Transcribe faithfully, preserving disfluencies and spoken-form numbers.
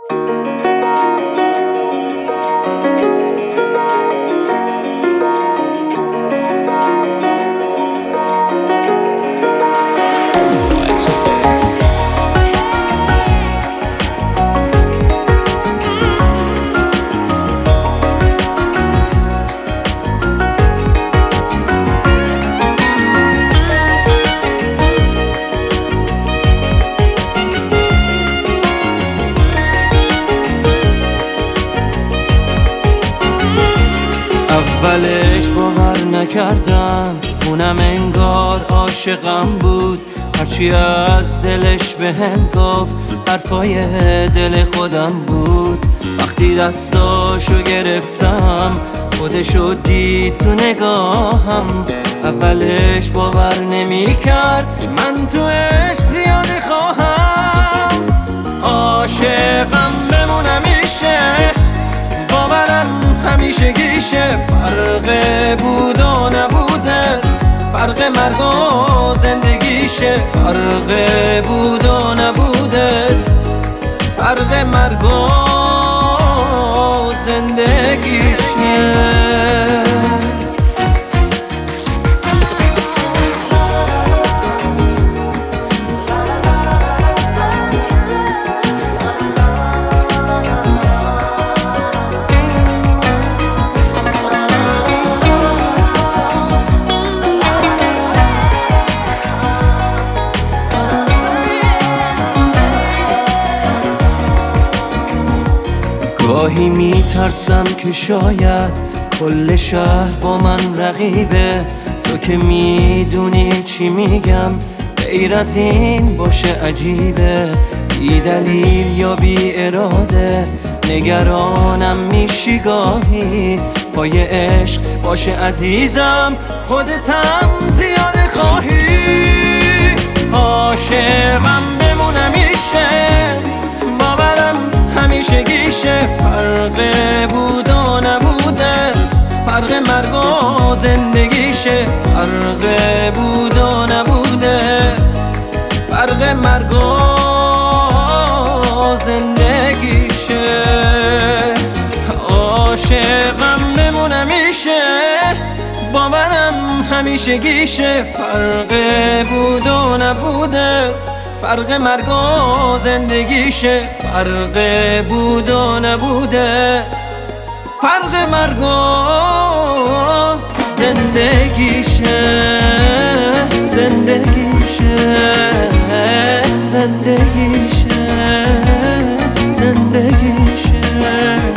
اولش باور نکردم، اونم انگار عاشقم بود. هرچی از دلش بهم گفت حرفای دل خودم بود. وقتی دستاشو گرفتم خودشو دید تو نگاهم. اولش باور نمی کرد من تو عشق زیاده خواهم. عاشقم بمونم میشه، باورم همیشه گیشه. فرق بود و نبودت، فرق مرگ و زندگیشه. فرق بود و نبودت، فرق مرگ و زندگیشه. گاهی میترسم که شاید کل شهر با من رقیبه. تو که میدونی چی میگم، غیر از این باشه عجیبه. بی دلیل یا بی اراده نگرانم میشی گاهی. پای عشق باشه عزیزم، خودتم زیاده خواهی. عاشقم بمونم میشه، باورم همیشه گیشه. فرق بود و نبودت، فرق مرگ و زندگیشه. فرق بود و نبودت، فرق مرگ و زندگیشه. عاشقم بمونم میشه، باورم همیشه گیشه. فرق بود و نبودت، فرق مرگ و زندگیشه. فرق بود و نبودت، فرق مرگ و زندگیشه. زندگیشه زندگیشه زندگیشه